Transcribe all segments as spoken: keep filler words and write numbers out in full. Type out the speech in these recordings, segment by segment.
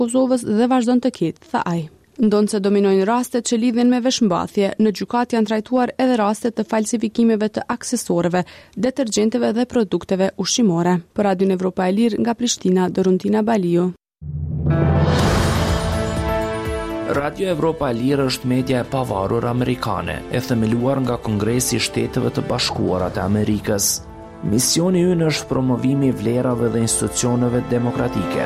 Kosovës dhe vazhdon të ketë, tha ai. Ndonë se dominojnë rastet që lidhen me veshmbathje, në gjykat janë trajtuar edhe rastet të falsifikimeve të aksesoreve, detergjenteve dhe produkteve ushqimore. Për Radion Evropa e Lirë nga Prishtina, Doruntina Baliu. Radio Evropa e Lirë është media e pavarur amerikane, e themeluar nga Kongresi i Shteteve të Bashkuara të Amerikës. Misioni ynë është promovimi i vlerave dhe institucioneve demokratike.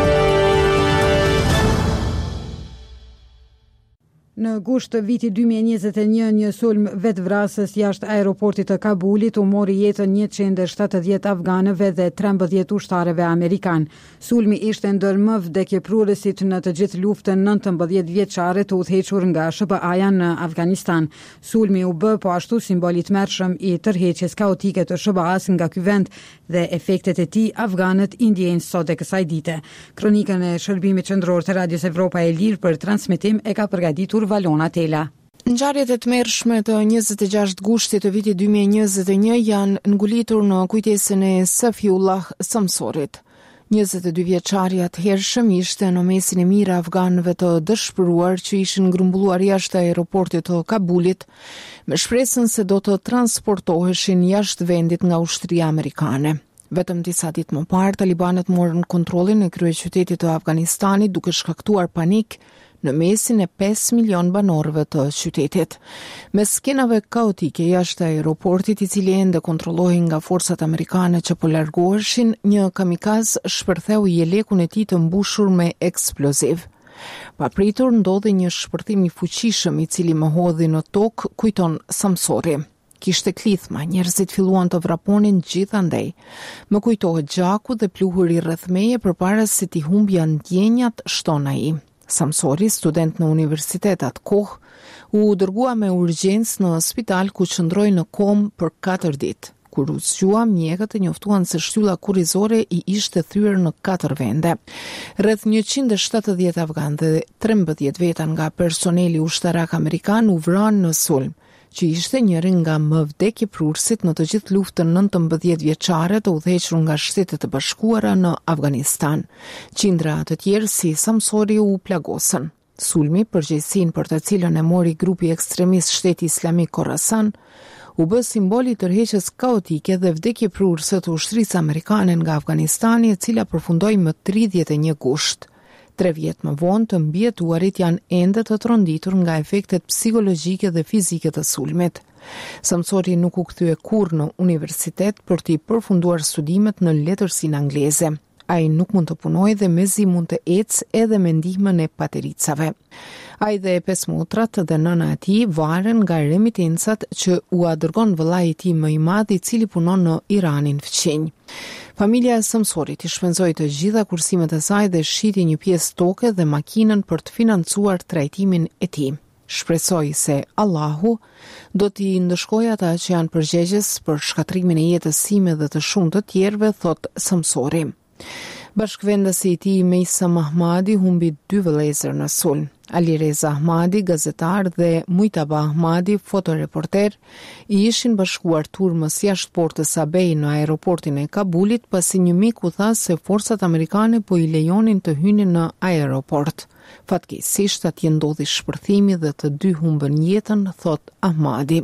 Në gusht të vitit dy mijë e njëzet e një, një sulm vetvrasës jashtë aeroportit të Kabulit u mori jetën njëqind e shtatëdhjetë afganëve dhe trembëdhjetë ushtarëve amerikan. Sulmi ishte ndër më vdekjeprurësit në të gjithë luftën nëntëmbëdhjetë vjeçare të udhëhequr nga S B A-ja në Afganistan. Sulmi u bë po ashtu simbol i tmerrshëm i tërheqjes kaotike të S B A-s nga ky vend dhe efektet e tij afganët i ndjejnë sot e kësaj dite. Kronikën e shërbimit qendror të Radios Evropa e Lirë për transmetim e ka përgatitur Valona Tela. Ngjarjet e tmerrshme të njëzet e gjashtë gushtit të vitit dy mijë e njëzet e një janë ngulitur në kujtesën e Safiullah Samsorit. njëzet e dy vjeçari atëhershëm ishte në mesin e mirë afganëve të dëshpëruar që ishin grumbulluar jashtë aeroportit të Kabulit me shpresën se do të transportoheshin jashtë vendit nga ushtria amerikane. Vetëm disa ditë më parë, talibanët morën kontrollin e kryeqytetit të Afganistanit duke shkaktuar panik në mesin e pesë milion banorëve të qytetit. Me skenave kaotike jashtë aeroportit, i cili ende kontrollohej nga forcat amerikane që po largoheshin, një kamikaz shpërtheu jelekun e tij të mbushur me eksploziv. Papritur ndodhi një shpërthim i fuqishëm i cili më hodhi në tokë, kujton Samsori. Kishte klithma, njerëzit filluan të vraponin gjithandej. Më kujtohet gjaku dhe pluhuri rreth meje përpara se t'i humbja ndjenjat, shton ai. Samsori, student në universitet atë kohë, u dërgua me urgjencë në spital ku qëndroi në komë për katër ditë. Kur u zgjua, mjekët e njoftuan se shtylla kurrizore i ishte thyer në katër vende. Rreth njëqind e shtatëdhjetë afganë dhe trembëdhjetë veta nga personeli ushtarak amerikan u vranë në sulm, që ishte njëri nga më vdekjeprurësit në të gjithë luftën nëntëmbëdhjetë vjeçare të udhëhequr nga Shtetet e Bashkuara në Afganistan. Qindra të tjerë si Samsori u plagosën. Sulmi, përgjegjësinë për të cilën e mori grupi ekstremist Shteti Islamik Khorasan, u bë simboli i tërheqjes kaotike dhe vdekjeprurëse të ushtrisë amerikane nga Afganistani, e cila përfundoi më tridhjetë e një gusht. Tre vjetë më vonë, të mbijetuarit janë ende të tronditur nga efektet psikologjike dhe fizike të sulmit. Samsori nuk u kthye kurrë në universitet për t'i përfunduar studimet në letërsinë angleze. Ai nuk mund të punojë dhe mezi mund të ecë edhe me ndihmën e patericave. Ai dhe pesë motrat dhe nëna e tij varen nga remitencat që u dërgon vëllai i tij më i madh, i cili punon në Iranin fqinj. Familja e Samsorit i shpenzoi të gjitha kursimet e saj dhe shiti një pjesë toke dhe makinën për të financuar trajtimin e tij. Shpresoi se Allahu do t'i ndëshkojë ata që janë përgjegjës për shkatrimin e jetës sime dhe të shumë të tjerëve, thot Samsori. Bashkëvendësi i tij Meisa Mahmadi humbi dy vëllezër në sulm. Ali Reza Ahmadi, gazetar, dhe Mujtaba Ahmadi, fotoreporter, i ishin bashkuar turmës jashtë portës Abej në aeroportin e Kabulit, pasi një mik u tha se forcat amerikane po i lejonin të hynin në aeroport. Fatkeqësisht atje ndodhi shpërthimi dhe të dy humbën jetën, thot Ahmadi.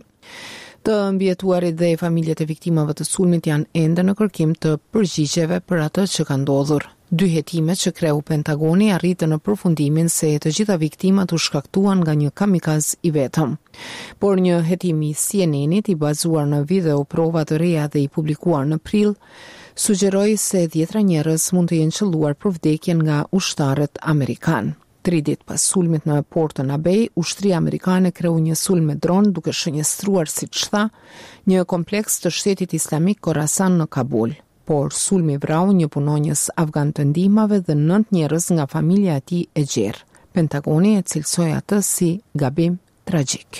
Të mbijetuarit dhe familjet e viktimave të sulmit janë ende në kërkim të përgjigjeve për atë që ka ndodhur. Dy hetimet që kreu Pentagoni arritën në përfundimin se të gjitha viktimat u shkaktuan nga një kamikaz i vetëm. Por një hetim i C N N-it, i bazuar në video prova të reja dhe i publikuar në prill, sugjeroi se dhjetra njerëz mund të jenë qelluar për vdekjen nga ushtarët amerikan. Tri ditë pas sulmit në portën Abej, ushtria amerikane kreu një sulm me dron duke shënjestruar, siç tha, një kompleks të Shtetit Islamik Khorasan në Kabul. Por sulmi vrau një punonjës afgan të ndihmave dhe nëntë njerëz nga familja e tij e gjerë. Pentagoni e cilësoi atë si gabim tragjik.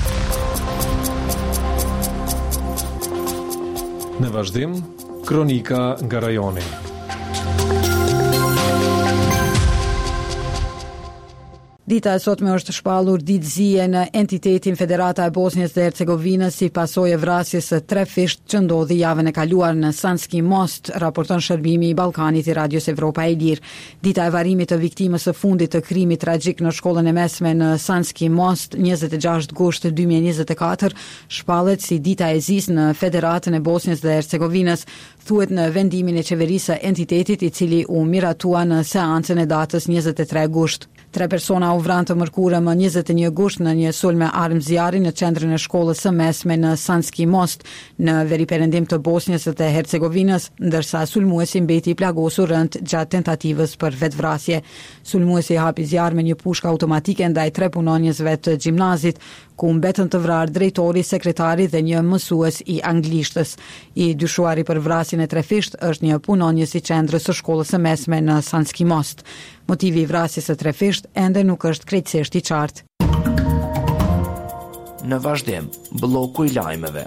Në vazhdim, kronika nga rajoni. Dita e sotme është shpallur ditëzie në entitetin Federata e Bosnjës dhe Hercegovinës si pasojë e vrasjes së tre fisht që ndodhi javën e kaluar në Sanski Most, raporton shërbimi i Ballkanit i Radios Evropa e Lirë. Dita e varimit të viktimës së fundit të krimit tragjik në shkollën e mesme në Sanski Most, njëzet e gjashtë gusht dy mijë e njëzet e katër, shpallet si dita e zis në Federatën e Bosnjës dhe Hercegovinës, thuhet në vendimin e qeverisë së entitetit i cili u miratua në seancën e datës njëzet e tre gusht. Tre persona u vranë të mërkurë më njëzet e një gusht në një sulm me armë zjarri në qendrën e shkollës së mesme në Sanski Most, në veriperendim të Bosnjës dhe Hercegovinës, ndërsa sulmuesi mbeti i plagosur rënd gjatë tentativës për vetvrasje. Sulmuesi hapi zjarr me një pushkë automatike ndaj tre punonjësve të gjimnazit, ku mbetën të vrarë drejtori, sekretari dhe një mësues i anglishtës. I dyshuari për vrasjen e tre fisht është një punonjës i qendrës së shkollës së mesme në Sanski Most. Motivi i vrasjes së tre fisht ende nuk është krejtësisht i qartë. Në vazhdim, bloku i lajmeve.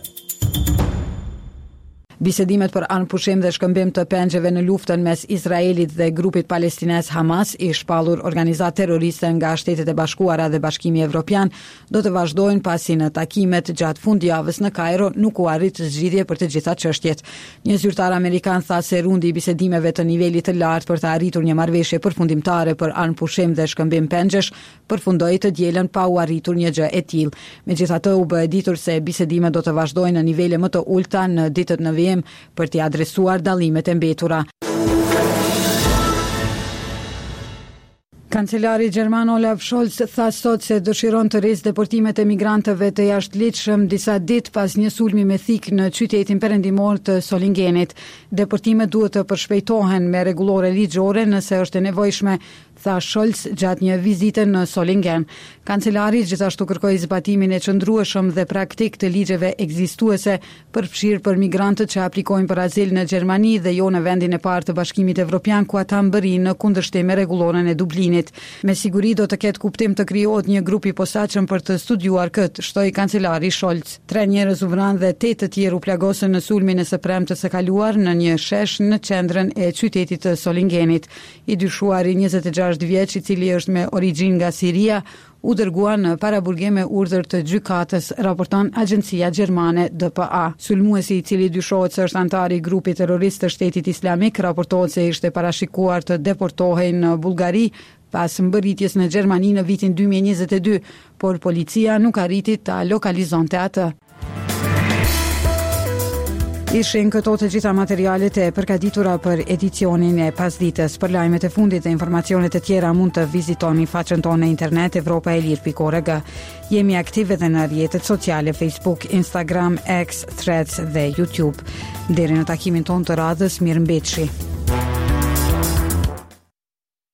Bisedimet për anëpushim dhe shkëmbim të pengjeve në luftën mes Izraelit dhe grupit palestines Hamas, i shpallur organizat terroriste nga Shtetet e Bashkuara dhe Bashkimi Evropian, do të vazhdojnë pasi në takimet gjatë fundjavës në Kairo nuk u arrit zgjidhje për të gjitha çështjet. Një zyrtar amerikan tha se rundi i bisedimeve të nivelit të lartë për të arritur një marrëveshje përfundimtare për anëpushim dhe shkëmbim pengjesh përfundoi të dielën pa u arritur një gjë e tillë. Megjithatë, u bë e ditur se bisedimet do të vazhdojnë në nivele më të ulta në ditët në për t'i adresuar dallimet e mbetura. Kancelari Gjerman Olaf Scholz tha sot se dëshiron të rrisë deportimet e migrantëve të jashtëligjshëm disa ditë pas një sulmi me thik në qytetin perëndimor të Solingenit. Deportimet duhet të përshpejtohen me rregullore ligjore nëse është e nevojshme, tha Scholz gjatë një vizite në Solingen. Kancelari gjithashtu kërkoi zbatimin e qëndrueshëm dhe praktik të ligjeve ekzistuese përfshirë për migrantët që aplikojnë për azil në Gjermani dhe jo në vendin e parë të Bashkimit Evropian ku ata mbërrinë në kundërshtim me rregulloren e Dublinit. Me siguri do të ketë kuptim të krijohet një grup i posaçëm për të studiuar këtë, shtoi kancelari Scholz. Tre njerëz u vranë dhe tetë të tjerë u plagosën në sulmin e së premtes së kaluar në një shesh në qendrën e qytetit të Solingenit. I dyshuari njëzet e gjashtë vjeç, i cili është me origjinë nga Siria, u dërgua në paraburgim me urdhër të gjykatës, raporton agjencia gjermane D P A. Sulmuesi, i cili dyshohet se është antar i grupit terrorist të Shtetit Islamik, raportohet se ishte parashikuar të deportohej në Bullgari pas mbërritjes në Gjermani në vitin dy mijë e njëzet e dy, por policia nuk arriti ta lokalizonte atë. Ishin këto të gjitha materialet e përgatitura për edicionin e pasdites. Për lajmet e fundit dhe informacionet e tjera mund të vizitoni faqen tonë në internet evropa e lirë pikë org. Jemi aktive dhe në rrjetet sociale Facebook, Instagram, X, Threads dhe YouTube. Deri në takimin tonë të radhës, mirëmbëjtje.